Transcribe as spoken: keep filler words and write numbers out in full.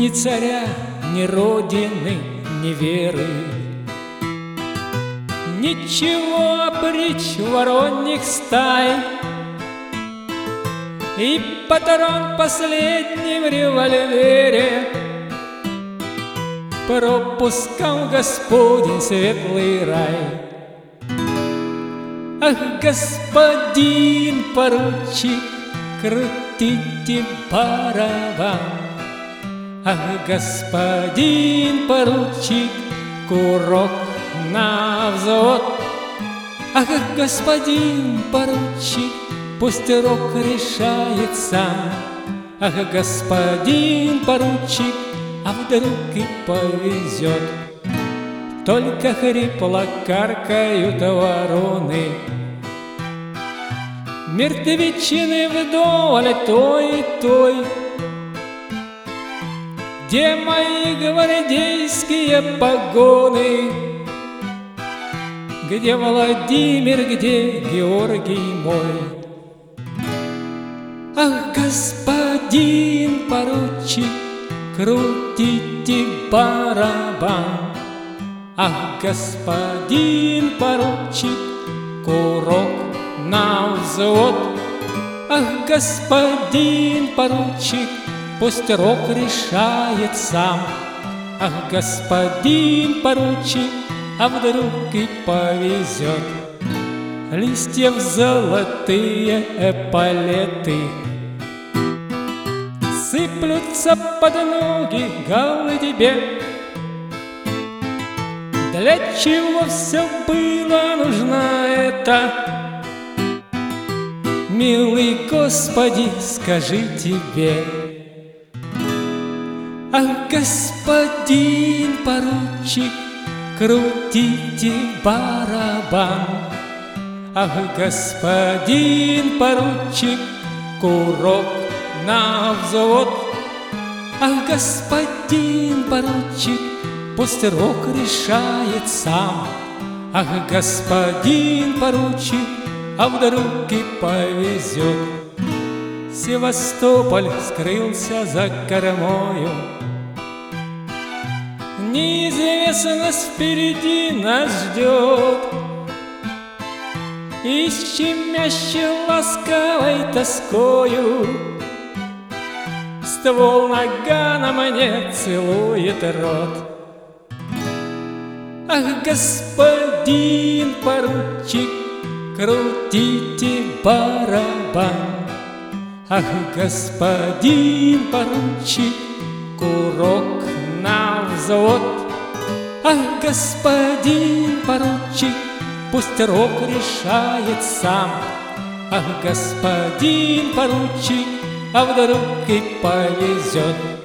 Ни царя, ни родины, ни веры, ничего притч вороньих стай. И патрон последний в револьвере пропускал Господень светлый рай. Ах, господин поручик, крутите барабан. Ах, господин поручик, курок на взвод. Ах, господин поручик, пусть рок решает сам. Ах, господин поручик, а вдруг и повезет. Только хрипло каркают вороны, мертвечины вдоль той и той. Где мои гвардейские погоны? Где Владимир, где Георгий мой? Ах, господин поручик, крутите барабан. Ах, господин поручик, курок на взвод. Ах, господин поручик, пусть рок решает сам. Ах, господин поручик, а вдруг и повезет. Листьев золотые эполеты сыплются под ноги голубе. Для чего все было нужно это? Милый Господи, скажи тебе. Ах, господин поручик, крутите барабан. Ах, господин поручик, курок на взвод. Ах, господин поручик, пусть рок решает сам. Ах, господин поручик, а вдруг и повезет. Севастополь скрылся за кормою, неизвестность впереди нас ждет. И с щемящей ласковой тоскою ствол нагана мне целует рот. Ах, господин поручик, крутите барабан. Ах, господин поручик, курок на взвод. Ах, господин поручик, пусть рок решает сам. Ах, господин поручик, а вдруг и повезет.